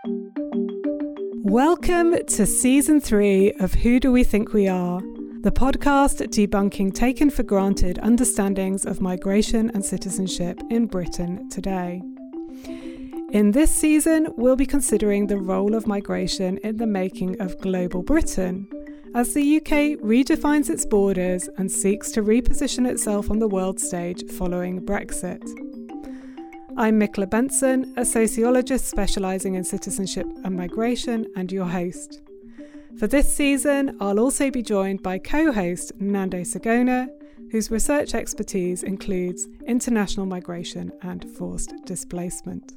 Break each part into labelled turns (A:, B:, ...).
A: Welcome to Season 3 of Who Do We Think We Are? The podcast debunking taken for granted understandings of migration and citizenship in Britain today. In this season, we'll be considering the role of migration in the making of global Britain, as the UK redefines its borders and seeks to reposition itself on the world stage following Brexit. I'm Michaela Benson, a sociologist specialising in citizenship and migration, and your host. For this season, I'll also be joined by co-host Nando Sagona, whose research expertise includes international migration and forced displacement.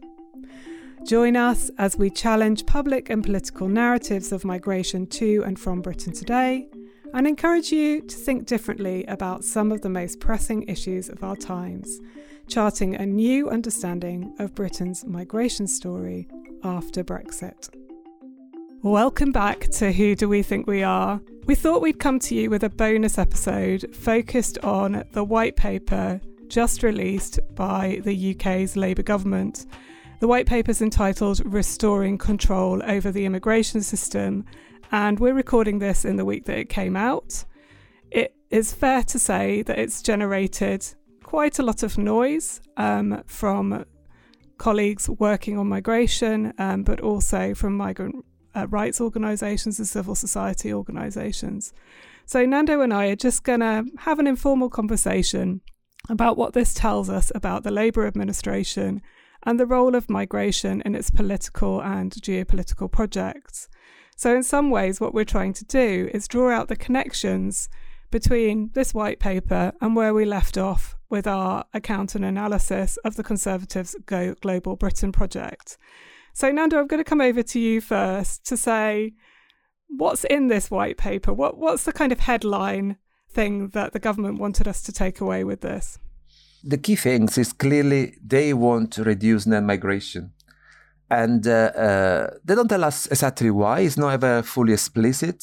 A: Join us as we challenge public and political narratives of migration to and from Britain today, and encourage you to think differently about some of the most pressing issues of our times, charting a new understanding of Britain's migration story after Brexit. Welcome back to Who Do We Think We Are? We thought we'd come to you with a bonus episode focused on the white paper just released by the UK's Labour government. The white paper is entitled Restoring Control Over the Immigration System, and we're recording this in the week that it came out. It is fair to say that it's generated quite a lot of noise from colleagues working on migration, but also from migrant rights organisations and civil society organisations. So Nando and I are just going to have an informal conversation about what this tells us about the Labour administration and the role of migration in its political and geopolitical projects. So in some ways, what we're trying to do is draw out the connections between this white paper and where we left off with our account and analysis of the Conservatives' Global Britain project. So Nando, I'm going to come over to you first to say, what's in this white paper? What's the kind of headline thing that the government wanted us to take away with this?
B: The key things is clearly they want to reduce net migration. And they don't tell us exactly why. It's not ever fully explicit.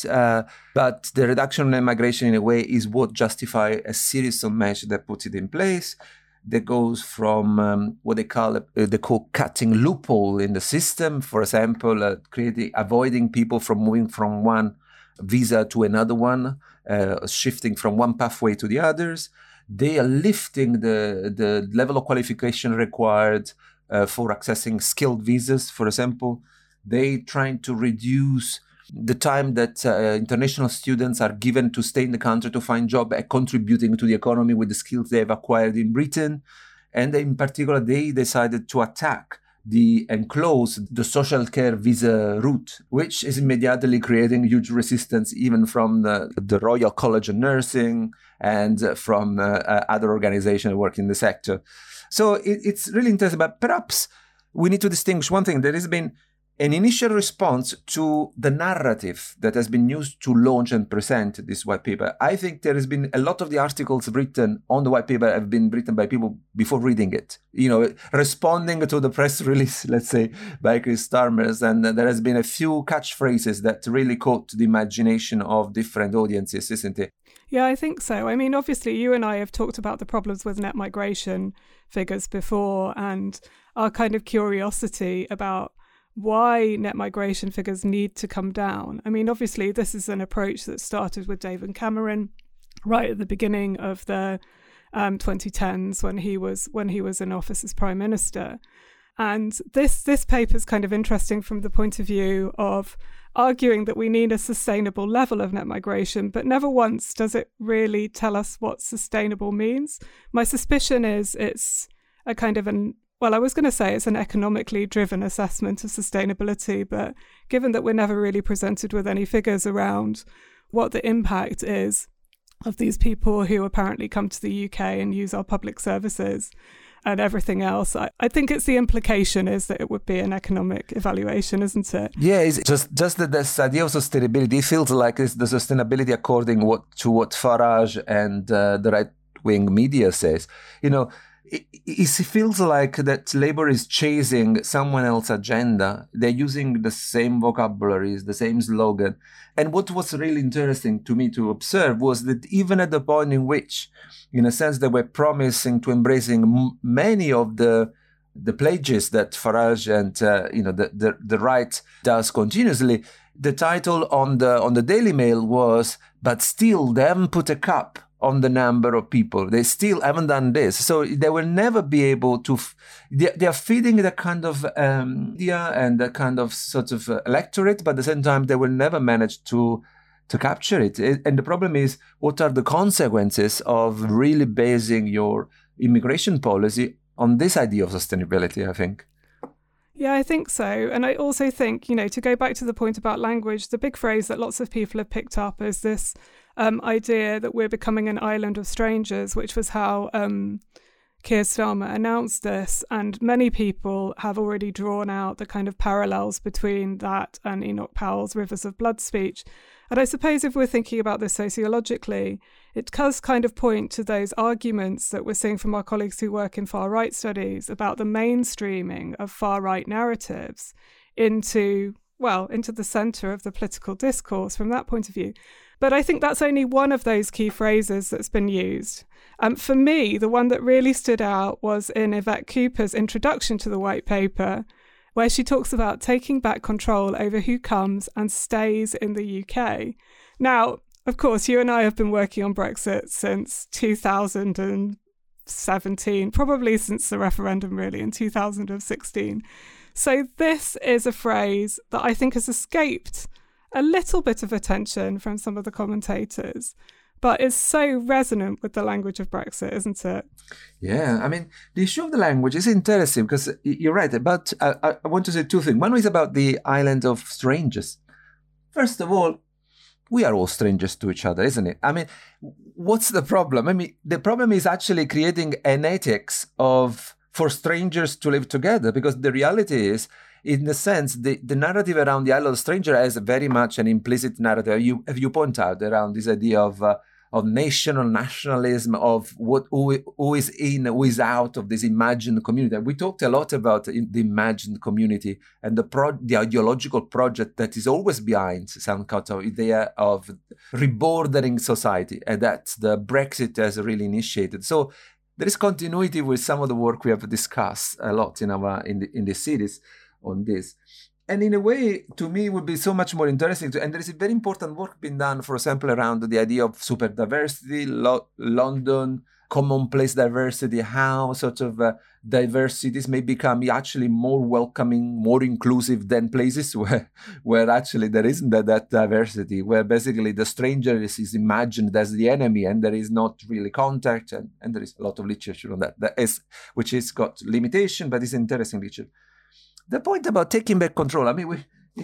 B: But the reduction of net migration, in a way, is what justifies a series of measures that puts it in place. That goes from what they call the cutting loophole in the system. For example, avoiding people from moving from one visa to another one, shifting from one pathway to the others. They are lifting the level of qualification required for accessing skilled visas, for example. They trying to reduce the time that international students are given to stay in the country to find job and contributing to the economy with the skills they have acquired in Britain. And in particular, they decided to attack and close the social care visa route, which is immediately creating huge resistance even from the Royal College of Nursing and from other organizations working in the sector. So it's really interesting, but perhaps we need to distinguish one thing. There has been an initial response to the narrative that has been used to launch and present this white paper. I think there has been a lot of the articles written on the white paper have been written by people before reading it, responding to the press release, let's say, by Chris Starmers. And there has been a few catchphrases that really caught the imagination of different audiences, isn't it?
A: Yeah, I think so. I mean, obviously, you and I have talked about the problems with net migration figures before and our kind of curiosity about why net migration figures need to come down. I mean, obviously, this is an approach that started with David Cameron right at the beginning of the 2010s when he was in office as Prime Minister. And this paper is kind of interesting from the point of view of arguing that we need a sustainable level of net migration, but never once does it really tell us what sustainable means. My suspicion is it's a kind of I was going to say it's an economically driven assessment of sustainability, but given that we're never really presented with any figures around what the impact is of these people who apparently come to the UK and use our public services and everything else, I think it's the implication is that it would be an economic evaluation, isn't it?
B: Yeah, it's just that this idea of sustainability feels like it's the sustainability according to what Farage and the right-wing media says. It feels like that Labour is chasing someone else's agenda. They're using the same vocabularies, the same slogan. And what was really interesting to me to observe was that even at the point in which, in a sense, they were promising to embracing many of the the plagiarism that Farage and the right does continuously. The title on the Daily Mail was, "But still they haven't put a cap on the number of people. They still haven't done this." So they will never be able to. They are feeding the kind of media and the kind of sort of electorate, but at the same time they will never manage to capture it. And the problem is, what are the consequences of really basing your immigration policy on this idea of sustainability, I think?
A: Yeah, I think so. And I also think, to go back to the point about language, the big phrase that lots of people have picked up is this idea that we're becoming an island of strangers, which was how Keir Starmer announced this. And many people have already drawn out the kind of parallels between that and Enoch Powell's Rivers of Blood speech. And I suppose if we're thinking about this sociologically, it does kind of point to those arguments that we're seeing from our colleagues who work in far-right studies about the mainstreaming of far-right narratives into the centre of the political discourse from that point of view. But I think that's only one of those key phrases that's been used. For me, the one that really stood out was in Yvette Cooper's introduction to the white paper, where she talks about taking back control over who comes and stays in the UK. Now, of course, you and I have been working on Brexit since 2017, probably since the referendum, really, in 2016. So this is a phrase that I think has escaped a little bit of attention from some of the commentators, but is so resonant with the language of Brexit, isn't it?
B: Yeah, I mean, the issue of the language is interesting because you're right, but I want to say two things. One is about the island of strangers. First of all, we are all strangers to each other, isn't it? I mean, what's the problem? I mean, the problem is actually creating an ethics for strangers to live together, because the reality is, in a sense, the narrative around the island of stranger has very much an implicit narrative. You point out around this idea of nationalism, of who is in, who is out of this imagined community. We talked a lot about the imagined community and the ideological project that is always behind some kind of idea of rebordering society, and that the Brexit has really initiated. So there is continuity with some of the work we have discussed a lot in the series on this. And in a way, to me, it would be so much more interesting. And there is a very important work being done, for example, around the idea of super diversity, London, commonplace diversity, how sort of diversities may become actually more welcoming, more inclusive than places where actually there isn't that diversity, where basically the stranger is imagined as the enemy and there is not really contact. And there is a lot of literature on that which has got limitation, but it's interesting literature. The point about taking back control, I mean,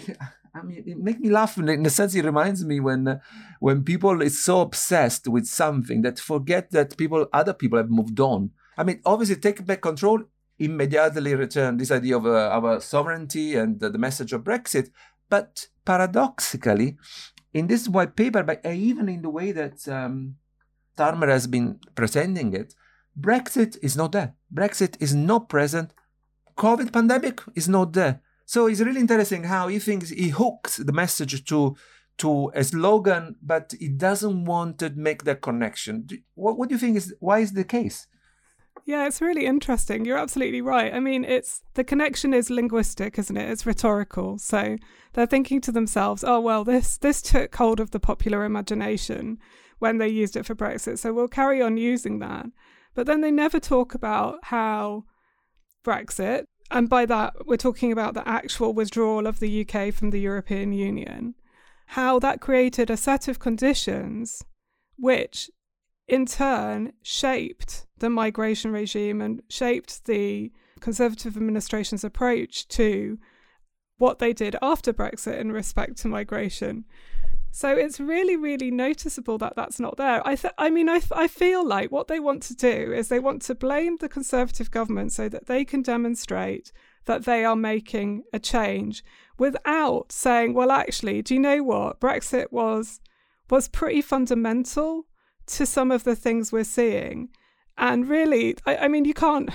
B: it makes me laugh in the sense it reminds me when people is so obsessed with something that forget that other people have moved on. I mean, obviously, take back control, immediately return this idea of our sovereignty and the message of Brexit. But paradoxically, in this white paper, but even in the way that Starmer has been presenting it, Brexit is not there. Brexit is not present. COVID pandemic is not there. So it's really interesting how he thinks he hooks the message to a slogan, but he doesn't want to make that connection. What do you think why is the case?
A: Yeah, it's really interesting. You're absolutely right. I mean, the connection is linguistic, isn't it? It's rhetorical. So they're thinking to themselves, oh, well, this took hold of the popular imagination when they used it for Brexit, so we'll carry on using that. But then they never talk about how Brexit, and by that we're talking about the actual withdrawal of the UK from the European Union, how that created a set of conditions which in turn shaped the migration regime and shaped the Conservative administration's approach to what they did after Brexit in respect to migration. So it's really, really noticeable that that's not there. I feel like what they want to do is they want to blame the Conservative government so that they can demonstrate that they are making a change without saying, well, actually, do you know what? Brexit was pretty fundamental to some of the things we're seeing. And really, I mean, you can't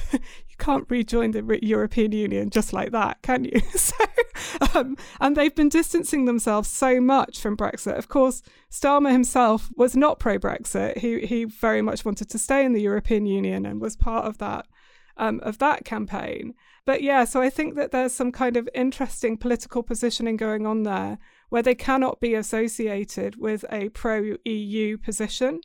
A: rejoin the European Union just like that, can you? And they've been distancing themselves so much from Brexit. Of course, Starmer himself was not pro-Brexit. He very much wanted to stay in the European Union and was part of that of that campaign. But yeah, so I think that there's some kind of interesting political positioning going on there where they cannot be associated with a pro-EU position,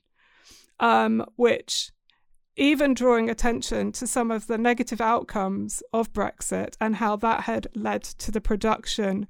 A: which, even drawing attention to some of the negative outcomes of Brexit and how that had led to the production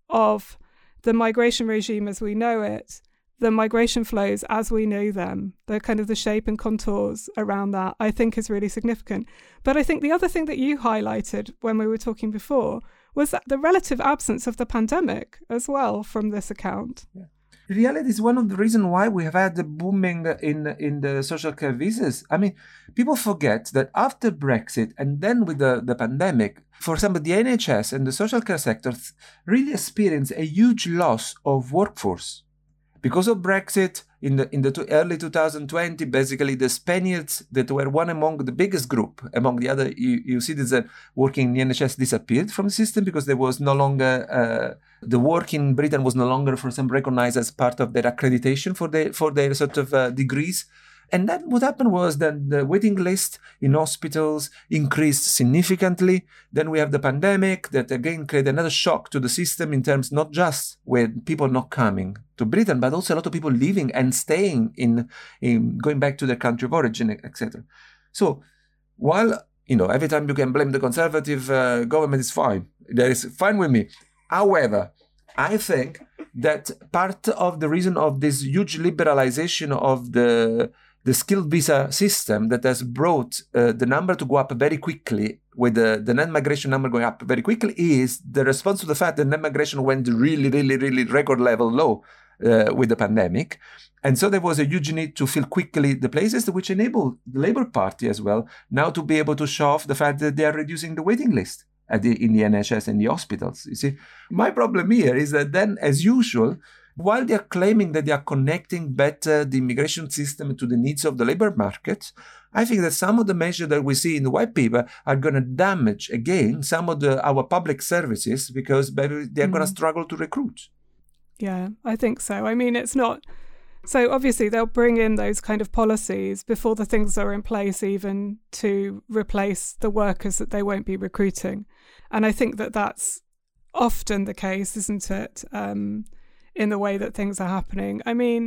A: of the migration regime as we know it, the migration flows as we know them, the kind of the shape and contours around that, I think is really significant. But I think the other thing that you highlighted when we were talking before was that the relative absence of the pandemic as well from this account.
B: Yeah. In reality, is one of the reasons why we have had the booming in the social care visas. I mean, people forget that after Brexit and then with the pandemic, for example, the NHS and the social care sectors really experienced a huge loss of workforce. Because of Brexit, in the early 2020, basically the Spaniards that were one among the biggest group among the other EU citizens working in the NHS disappeared from the system because there was no longer the work in Britain was no longer, for example, recognized as part of their accreditation for their sort of degrees. And then what happened was that the waiting list in hospitals increased significantly. Then we have the pandemic that again created another shock to the system in terms not just with people not coming to Britain, but also a lot of people leaving and staying in going back to their country of origin, etc. So while, every time you can blame the Conservative government is fine. That is fine with me. However, I think that part of the reason of this huge liberalization of the skilled visa system that has brought the number to go up very quickly, with the net migration number going up very quickly, is the response to the fact that net migration went really, really, really record level low with the pandemic. And so there was a huge need to fill quickly the places, which enabled the Labour Party as well now to be able to show off the fact that they are reducing the waiting list in the NHS and the hospitals. You see, my problem here is that then, as usual, while they are claiming that they are connecting better the immigration system to the needs of the labor market, I think that some of the measures that we see in the white paper are going to damage, again, some of our public services because they're going to struggle to recruit.
A: Yeah, I think so. I mean, it's not... So obviously they'll bring in those kind of policies before the things are in place even to replace the workers that they won't be recruiting. And I think that that's often the case, isn't it, in the way that things are happening. I mean,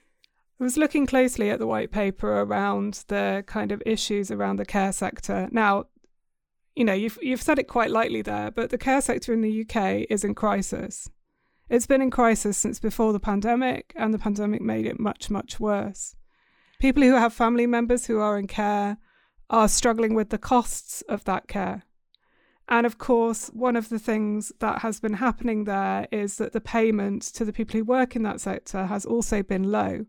A: I was looking closely at the white paper around the kind of issues around the care sector. Now, you've said it quite lightly there, but the care sector in the UK is in crisis. It's been in crisis since before the pandemic, and the pandemic made it much, much worse. People who have family members who are in care are struggling with the costs of that care. And of course, one of the things that has been happening there is that the payment to the people who work in that sector has also been low.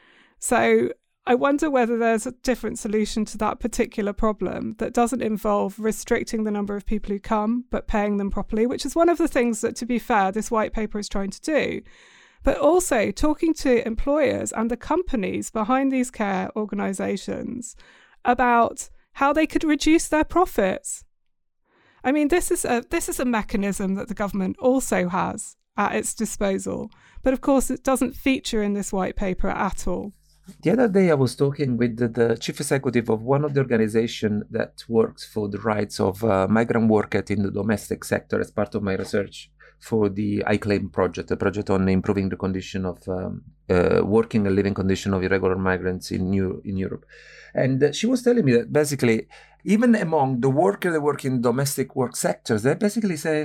A: So I wonder whether there's a different solution to that particular problem that doesn't involve restricting the number of people who come, but paying them properly, which is one of the things that, to be fair, this white paper is trying to do. But also talking to employers and the companies behind these care organisations about how they could reduce their profits. I mean, this is a mechanism that the government also has at its disposal. But of course, it doesn't feature in this white paper at all.
B: The other day, I was talking with the chief executive of one of the organizations that works for the rights of migrant workers in the domestic sector as part of my research for the iClaim project, a project on improving the condition of working and living condition of irregular migrants in Europe. And she was telling me that basically, even among the workers that work in domestic work sectors, they basically say,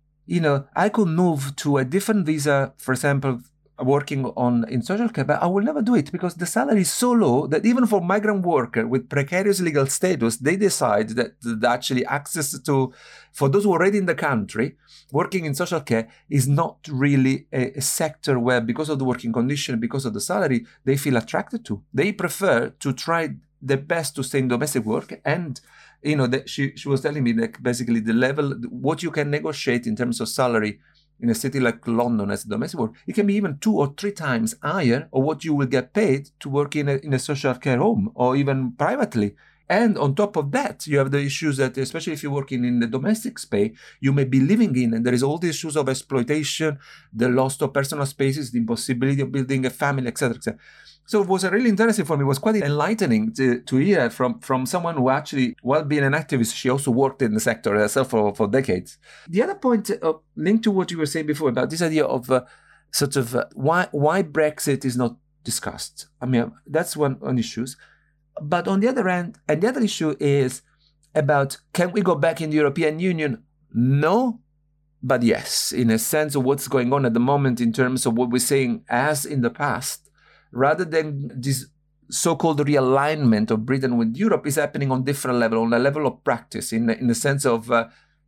B: I could move to a different visa, for example, working in social care, but I will never do it because the salary is so low that even for migrant workers with precarious legal status, they decide that actually access for those who are already in the country, working in social care is not really a sector where, because of the working condition, because of the salary, they feel attracted to. They prefer to try their best to stay in domestic work. And she was telling me that basically the level, what you can negotiate in terms of salary in a city like London as a domestic worker, it can be even 2 or 3 times higher of what you will get paid to work in a social care home or even privately And on top of that, you have the issues that, especially if you're working in the domestic space, you may be living in, and there is all the issues of exploitation, the loss of personal spaces, the impossibility of building a family, etc., etc. So it was really interesting for me. It was quite enlightening to hear from someone who actually, while being an activist, she also worked in the sector herself for decades. The other point linked to what you were saying before about this idea of why Brexit is not discussed. I mean, that's one issue. But on the other hand, and the other issue is about, can we go back in the European Union? No, but yes, in a sense of what's going on at the moment in terms of what we're saying as in the past, rather than this so-called realignment of Britain with Europe is happening on different level, on a level of practice, in the sense of, a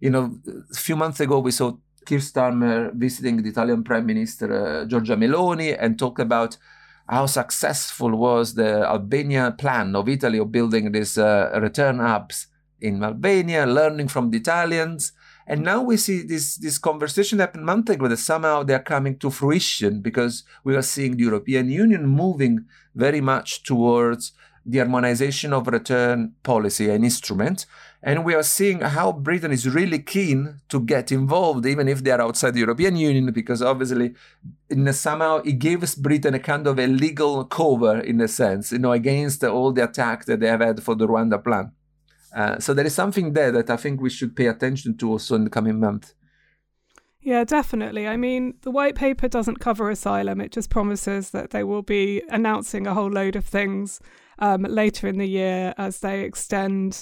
B: few months ago we saw Keir Starmer visiting the Italian Prime Minister Giorgia Meloni and talk about how successful was the Albania plan of Italy of building these return hubs in Albania, learning from the Italians. And now we see this conversation happen a month ago that somehow they're coming to fruition because we are seeing the European Union moving very much towards the harmonization of return policy and instrument. And we are seeing how Britain is really keen to get involved, even if they are outside the European Union, because obviously somehow it gives Britain a kind of a legal cover, in a sense, against all the attacks that they have had for the Rwanda plan. So there is something there that I think we should pay attention to also in the coming month.
A: Yeah, definitely. I mean, the white paper doesn't cover asylum. It just promises that they will be announcing a whole load of things later in the year as they extend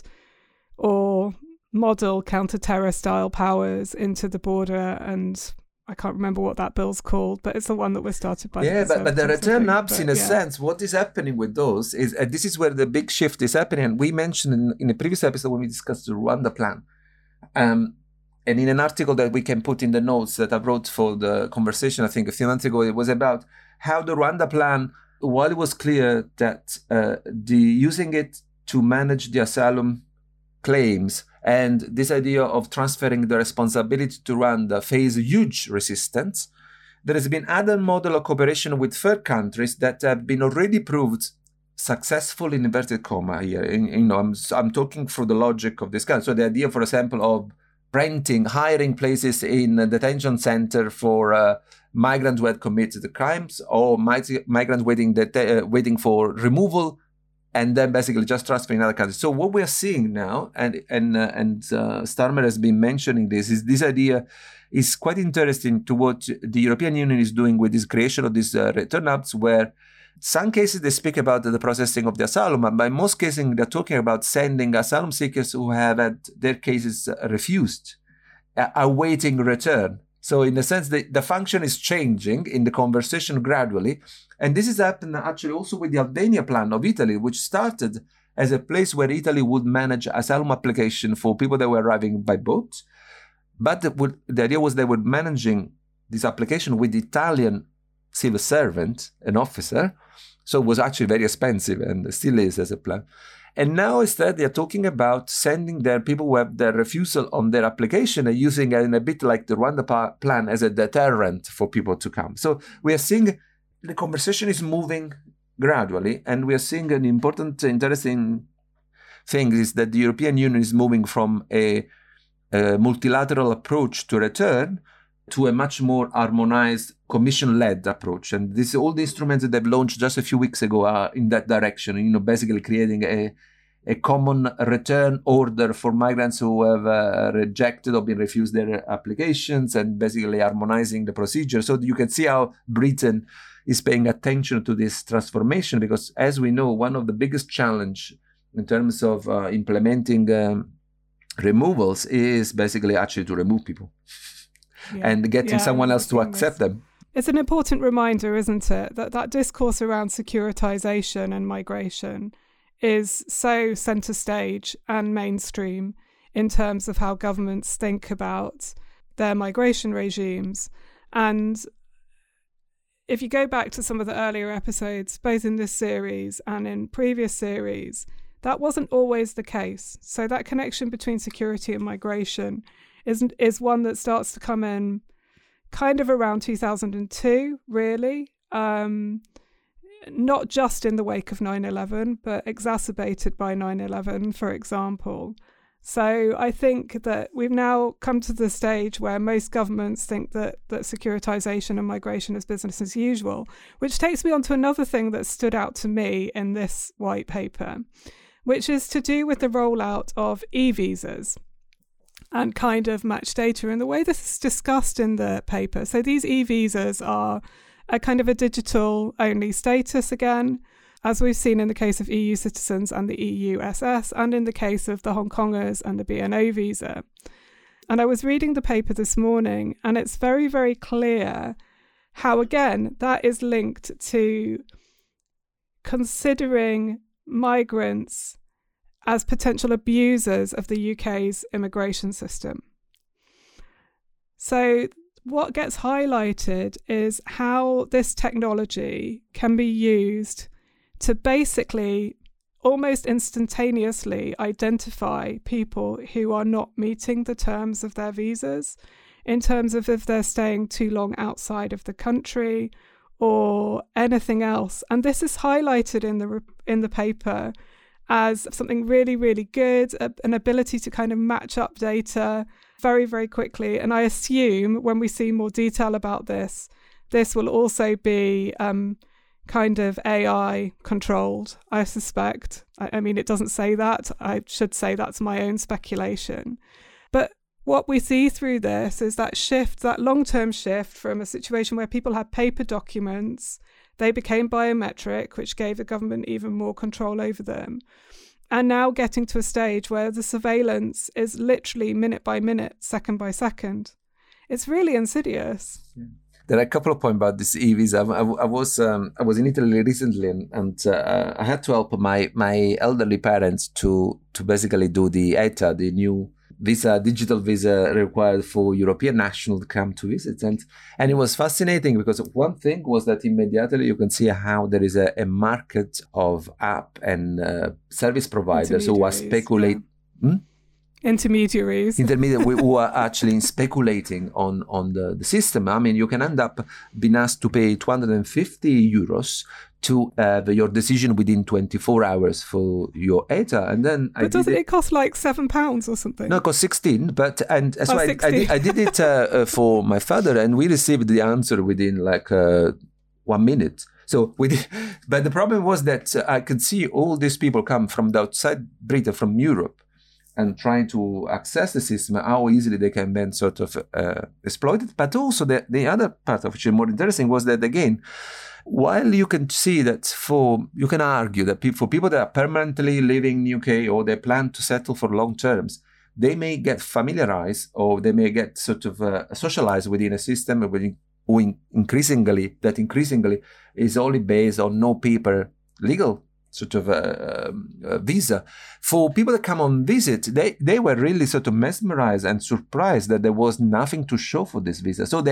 A: or model counter-terror style powers into the border. And I can't remember what that bill's called, but it's the one that was started by
B: but the return hubs, in a sense, what is happening with those is, this is where the big shift is happening. And we mentioned in the previous episode when we discussed the Rwanda plan, and in an article that we can put in the notes that I wrote for the conversation, I think a few months ago, it was about how the Rwanda plan, while it was clear that using it to manage the asylum claims and this idea of transferring the responsibility to Rwanda face huge resistance, there has been other model of cooperation with third countries that have been already proved successful in inverted comma here. I'm talking through the logic of this kind. So the idea, for example, of hiring places in a detention center for migrants who had committed the or migrants waiting for removal, and then basically just transferring other countries. So what we are seeing now, and Starmer has been mentioning this, is this idea is quite interesting to what the European Union is doing with this creation of these return hubs, where some cases they speak about the processing of the asylum, but in most cases they're talking about sending asylum seekers who have had their cases refused, awaiting return. So in a sense, the function is changing in the conversation gradually. And this has happened actually also with the Albania plan of Italy, which started as a place where Italy would manage asylum application for people that were arriving by boat. But the idea was they were managing this application with the Italian civil servant, an officer. So it was actually very expensive and still is as a plan. And now instead they're talking about sending their people who have their refusal on their application and using it in a bit like the Rwanda plan as a deterrent for people to come. So we are seeing the conversation is moving gradually, and we are seeing an important, interesting thing is that the European Union is moving from a multilateral approach to return to a much more harmonized, commission-led approach. And all the instruments that they've launched just a few weeks ago are in that direction, basically creating a common return order for migrants who have rejected or been refused their applications, and basically harmonizing the procedure. So you can see how Britain is paying attention to this transformation, because as we know, one of the biggest challenge in terms of implementing removals is basically actually to remove people. Yeah. And getting someone else to accept them.
A: It's an important reminder, isn't it, that discourse around securitization and migration is so centre stage and mainstream in terms of how governments think about their migration regimes. And if you go back to some of the earlier episodes, both in this series and in previous series, that wasn't always the case. So that connection between security and migration is one that starts to come in kind of around 2002, really. not just in the wake of 9/11, but exacerbated by 9/11, for example. So I think that we've now come to the stage where most governments think that securitization and migration is business as usual, which takes me on to another thing that stood out to me in this white paper, which is to do with the rollout of e-visas and kind of match data and the way this is discussed in the paper. So these e-visas are a kind of a digital-only status again, as we've seen in the case of EU citizens and the EU SS, and in the case of the Hong Kongers and the BNO visa. And I was reading the paper this morning, and it's very, very clear how, again, that is linked to considering migrants as potential abusers of the UK's immigration system. So what gets highlighted is how this technology can be used to basically almost instantaneously identify people who are not meeting the terms of their visas, in terms of if they're staying too long outside of the country or anything else. And this is highlighted in the paper as something really, really good, an ability to kind of match up data very, very quickly. And I assume when we see more detail about this, this will also be kind of AI controlled, I suspect. I mean, it doesn't say that. I should say that's my own speculation. But what we see through this is that shift, that long-term shift from a situation where people had paper documents, they became biometric, which gave the government even more control over them. And now getting to a stage where the surveillance is literally minute by minute, second by second. It's really insidious.
B: Yeah. There are a couple of points about this e-visa. I was in Italy recently, and I had to help my elderly parents to basically do the ETA, the new visa, digital visa required for European nationals to come to visit. And it was fascinating because one thing was that immediately you can see how there is a market of app and service providers who are speculating.
A: Yeah. Intermediaries
B: who are actually speculating on the system. I mean, you can end up being asked to pay 250 euros to have your decision within 24 hours for your ETA. And then
A: doesn't it cost like £7 or something?
B: No, it cost 16. So I did it for my father, and we received the answer within like 1 minute. So but the problem was that I could see all these people come from the outside Britain, from Europe, and trying to access the system, how easily they can then sort of exploit it. But also the other part of which is more interesting was that, again, while you can see that you can argue that for people that are permanently living in the UK or they plan to settle for long terms, they may get familiarized or they may get sort of socialized within a system increasingly is only based on no paper legal sort of visa. For people that come on visit, they were really sort of mesmerized and surprised that there was nothing to show for this visa. So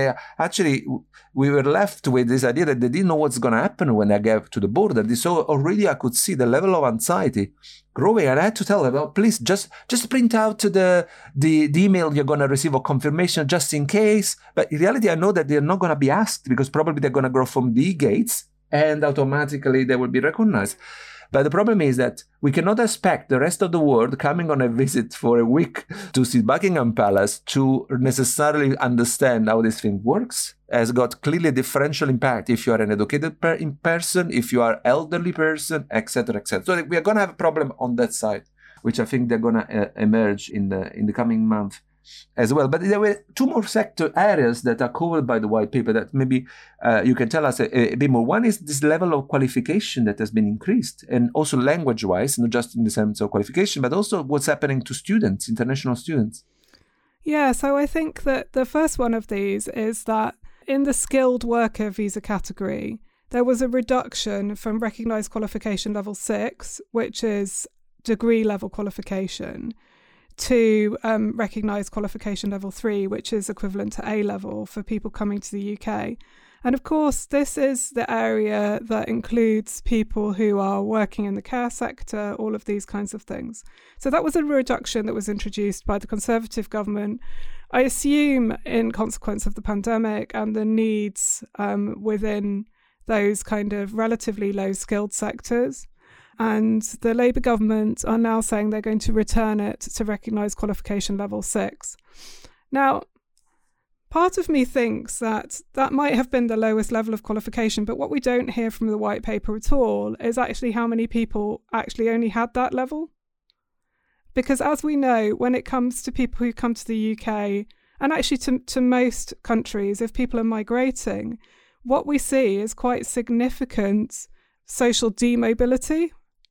B: we were left with this idea that they didn't know what's going to happen when they get to the border. So already I could see the level of anxiety growing, and I had to tell them, please just print out the email you're going to receive, a confirmation just in case. But in reality, I know that they're not going to be asked because probably they're going to go from the gates and automatically they will be recognized. But the problem is that we cannot expect the rest of the world coming on a visit for a week to see Buckingham Palace to necessarily understand how this thing works. It has got clearly a differential impact if you are an educated person, if you are an elderly person, etc., etc. So we are going to have a problem on that side, which I think they're going to emerge in the coming month as well. But there were two more sector areas that are covered by the white paper that maybe you can tell us a bit more. One is this level of qualification that has been increased, and also language-wise, not just in the sense of qualification, but also what's happening to students, international students.
A: Yeah, so I think that the first one of these is that in the skilled worker visa category, there was a reduction from recognised qualification level 6, which is degree level qualification, to recognised qualification level 3, which is equivalent to A level for people coming to the UK. And of course, this is the area that includes people who are working in the care sector, all of these kinds of things. So that was a reduction that was introduced by the Conservative government, I assume in consequence of the pandemic and the needs within those kind of relatively low-skilled sectors. And the Labour government are now saying they're going to return it to recognise qualification level 6. Now, part of me thinks that that might have been the lowest level of qualification, but what we don't hear from the white paper at all is actually how many people actually only had that level. Because as we know, when it comes to people who come to the UK, and actually to most countries, if people are migrating, what we see is quite significant social demobility.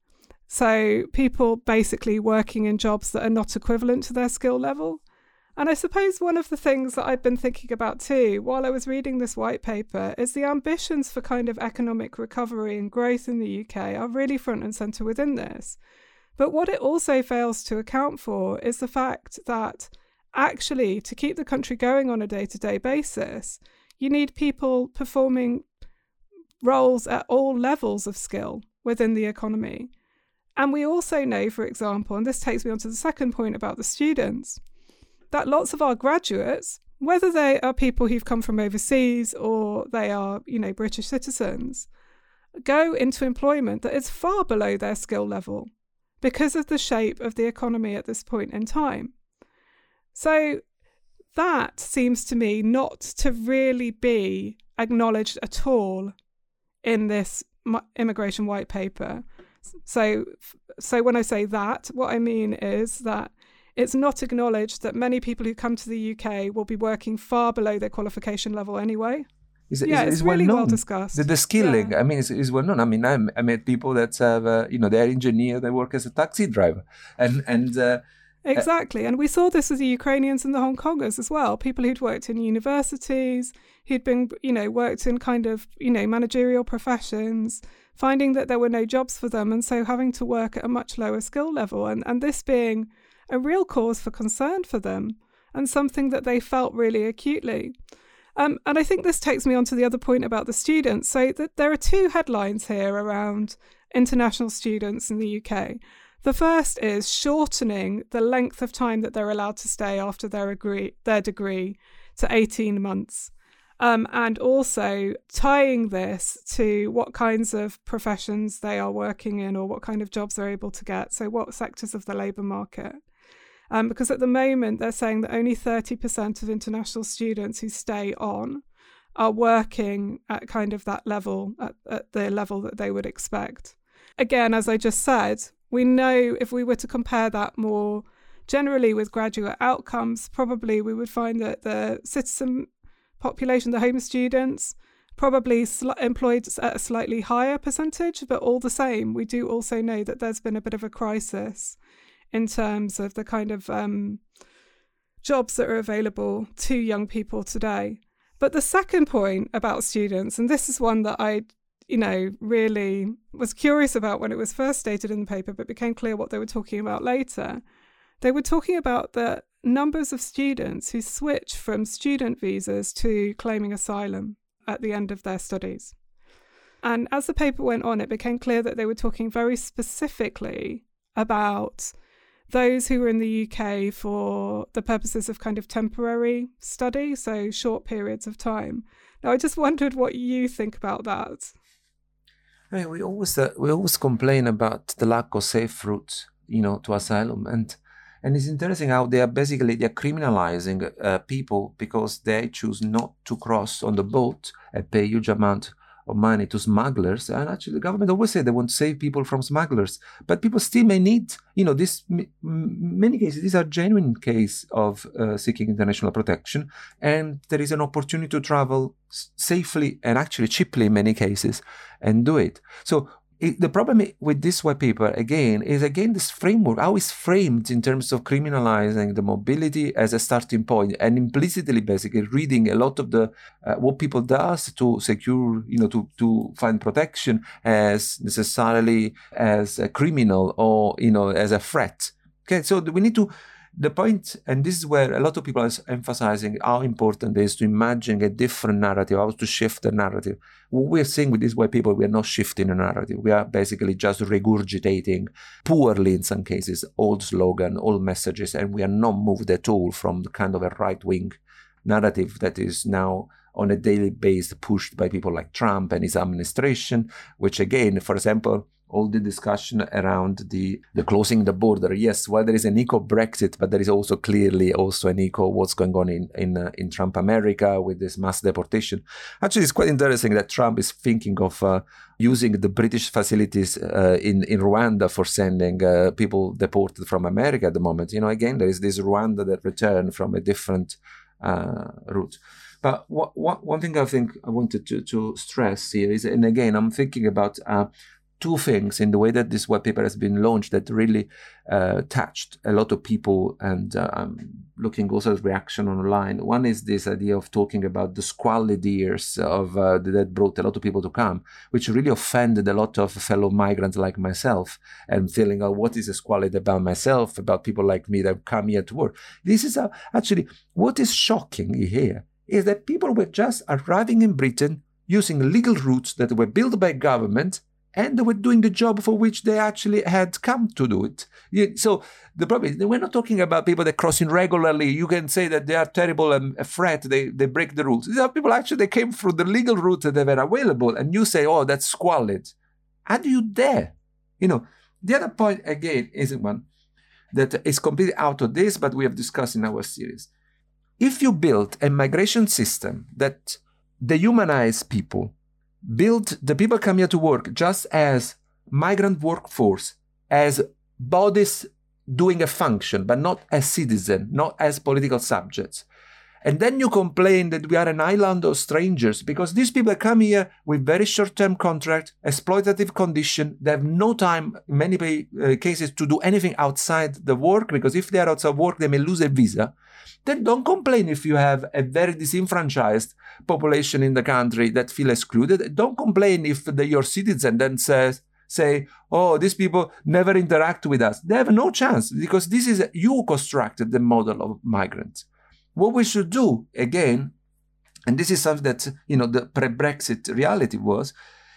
A: So people basically working in jobs that are not equivalent to their skill level. And I suppose one of the things that I've been thinking about too, while I was reading this white paper, is the ambitions for kind of economic recovery and growth in the UK are really front and centre within this. But what it also fails to account for is the fact that actually, to keep the country going on a day-to-day basis, you need people performing roles at all levels of skill within the economy. And we also know, for example, and this takes me on to the second point about the students, that lots of our graduates, whether they are people who've come from overseas or they are, British citizens, go into employment that is far below their skill level because of the shape of the economy at this point in time. So that seems to me not to really be acknowledged at all in this immigration white paper. So when I say that, what I mean is that it's not acknowledged that many people who come to the UK will be working far below their qualification level anyway. It's really well discussed.
B: The skilling, I mean, is well known. I mean, I met people that have, they're engineers, they work as a taxi driver.
A: Exactly. And we saw this with the Ukrainians and the Hong Kongers as well. People who'd worked in universities, who'd been, worked in kind of, managerial professions, finding that there were no jobs for them. And so having to work at a much lower skill level. And this being a real cause for concern for them and something that they felt really acutely. And I think this takes me on to the other point about the students. So that there are two headlines here around international students in the UK. The first is shortening the length of time that they're allowed to stay after their degree to 18 months. And also tying this to what kinds of professions they are working in or what kind of jobs they're able to get. So what sectors of the labour market. Because at the moment, they're saying that only 30% of international students who stay on are working at kind of that level, at the level that they would expect. Again, as I just said, we know if we were to compare that more generally with graduate outcomes, probably we would find that the citizen population, the home students, probably employed at a slightly higher percentage, but all the same, we do also know that there's been a bit of a crisis in terms of the kind of jobs that are available to young people today. But the second point about students, and this is one that I, really was curious about when it was first stated in the paper, but became clear what they were talking about later. They were talking about the numbers of students who switch from student visas to claiming asylum at the end of their studies. And as the paper went on, it became clear that they were talking very specifically about those who were in the UK for the purposes of kind of temporary study, so short periods of time. Now, I just wondered what you think about that.
B: I mean, we always complain about the lack of safe routes, to asylum, and it's interesting how they're criminalizing people because they choose not to cross on the boat and pay a huge amount of money to smugglers. And actually, the government always say they want to save people from smugglers, but people still may need, this. Many cases, these are genuine case of seeking international protection, and there is an opportunity to travel safely and actually cheaply in many cases and do it. So the problem with this white paper, again, is this framework, how it's framed in terms of criminalizing the mobility as a starting point and implicitly, basically, reading a lot of the what people does to secure, to find protection as necessarily as a criminal or, as a threat. Okay, so we need to, the point, and this is where a lot of people are emphasizing how important it is to imagine a different narrative, how to shift the narrative. What we're seeing with these white people, we are not shifting the narrative. We are basically just regurgitating, poorly in some cases, old slogan, old messages, and we are not moved at all from the kind of a right-wing narrative that is now on a daily basis pushed by people like Trump and his administration, which again, for example, all the discussion around the closing the border. Yes, well, there is an eco Brexit, but there is also clearly also an eco what's going on in Trump America with this mass deportation. Actually, it's quite interesting that Trump is thinking of using the British facilities in Rwanda for sending people deported from America at the moment. Again, there is this Rwanda that returned from a different route. But one thing I think I wanted to stress here is, and again, I'm thinking about two things in the way that this white paper has been launched that really touched a lot of people, and I'm looking also at reaction online. One is this idea of talking about the squalid years of that brought a lot of people to come, which really offended a lot of fellow migrants like myself, and feeling, what is a squalid about myself, about people like me that come here to work. This is actually what is shocking here is that people were just arriving in Britain using legal routes that were built by government, and they were doing the job for which they actually had come to do it. So the problem is, we're not talking about people that crossing regularly. You can say that they are terrible and a threat, they break the rules. These are people actually, they came through the legal route that they were available, and you say, oh, that's squalid. How do you dare? The other point, again, is one that is completely out of this, but we have discussed in our series. If you build a migration system that dehumanize people, build the people come here to work just as migrant workforce, as bodies doing a function, but not as citizens, not as political subjects. And then you complain that we are an island of strangers because these people come here with very short-term contract, exploitative condition. They have no time, in many cases, to do anything outside the work, because if they are outside work, they may lose a visa. Then don't complain if you have a very disenfranchised population in the country that feel excluded. Don't complain if your citizen then say, oh, these people never interact with us. They have no chance, because this is, you constructed the model of migrants. What we should do, again, and this is something that, the pre-Brexit reality was,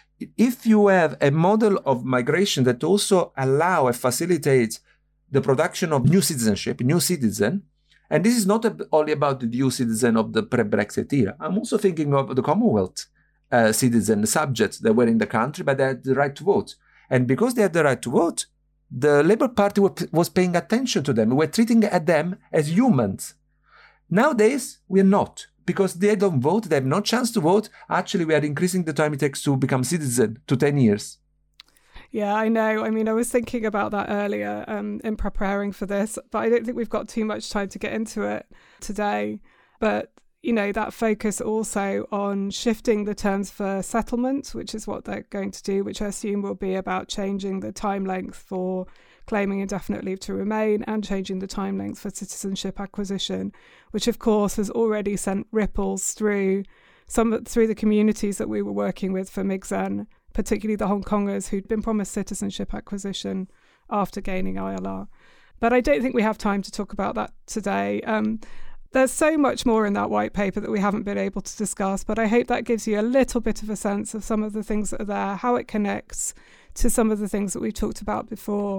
B: if you have a model of migration that also allow and facilitates the production of new citizenship, new citizen, and this is not only about the new citizen of the pre-Brexit era. I'm also thinking of the Commonwealth citizen, the subjects that were in the country, but they had the right to vote. And because they had the right to vote, the Labour Party was paying attention to them. We were treating them as humans. Nowadays, we're not, because they don't vote, they have no chance to vote. Actually, we are increasing the time it takes to become citizen to 10 years.
A: Yeah, I know. I mean, I was thinking about that earlier in preparing for this, but I don't think we've got too much time to get into it today. But, that focus also on shifting the terms for settlement, which is what they're going to do, which I assume will be about changing the time length for claiming indefinite leave to remain and changing the time length for citizenship acquisition, which of course has already sent ripples through the communities that we were working with for MIGZEN, particularly the Hong Kongers who'd been promised citizenship acquisition after gaining ILR. But I don't think we have time to talk about that today. There's so much more in that white paper that we haven't been able to discuss, but I hope that gives you a little bit of a sense of some of the things that are there, how it connects to some of the things that we've talked about before.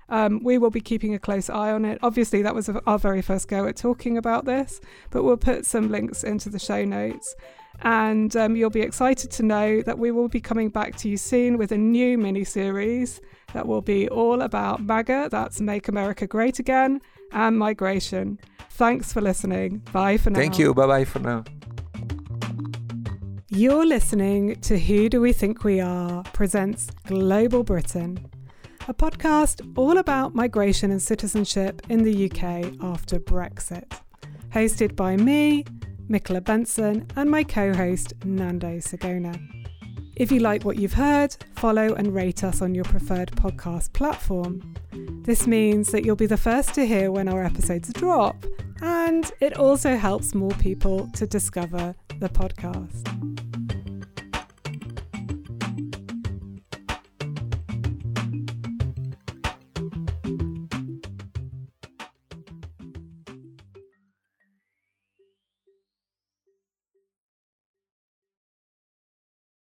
A: We will be keeping a close eye on it. Obviously, that was our very first go at talking about this, but we'll put some links into the show notes. And you'll be excited to know that we will be coming back to you soon with a new mini-series that will be all about MAGA, that's Make America Great Again, and migration. Thanks for listening. Bye for now.
B: Thank you. Bye-bye for now.
A: You're listening to Who Do We Think We Are presents Global Britain, a podcast all about migration and citizenship in the UK after Brexit. Hosted by me, Nicola Benson, and my co-host, Nando Sigona. If you like what you've heard, follow and rate us on your preferred podcast platform. This means that you'll be the first to hear when our episodes drop, and it also helps more people to discover the podcast.